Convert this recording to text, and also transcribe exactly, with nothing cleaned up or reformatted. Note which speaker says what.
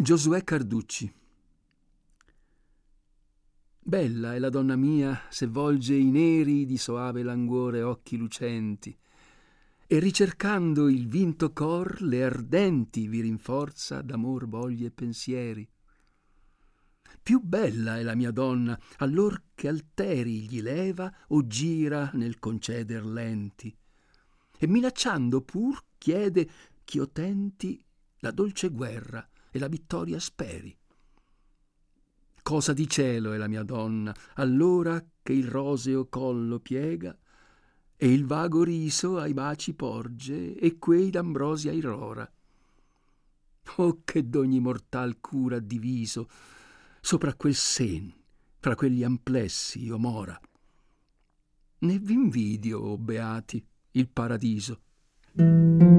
Speaker 1: Giosuè Carducci. Bella è la donna mia se volge i neri di soave languore occhi lucenti, e ricercando il vinto cor le ardenti vi rinforza d'amor voglie e pensieri. Più bella è la mia donna allor che alteri gli leva o gira nel conceder lenti, e minacciando pur chiede ch'io tenti la dolce guerra e la vittoria speri. Cosa di cielo è la mia donna allora che il roseo collo piega e il vago riso ai baci porge e quei d'ambrosia irrora. Oh, che d'ogni mortal cura diviso sopra quel sen, fra quegli amplessi io mora. Ne v'invidio, o beati, il paradiso.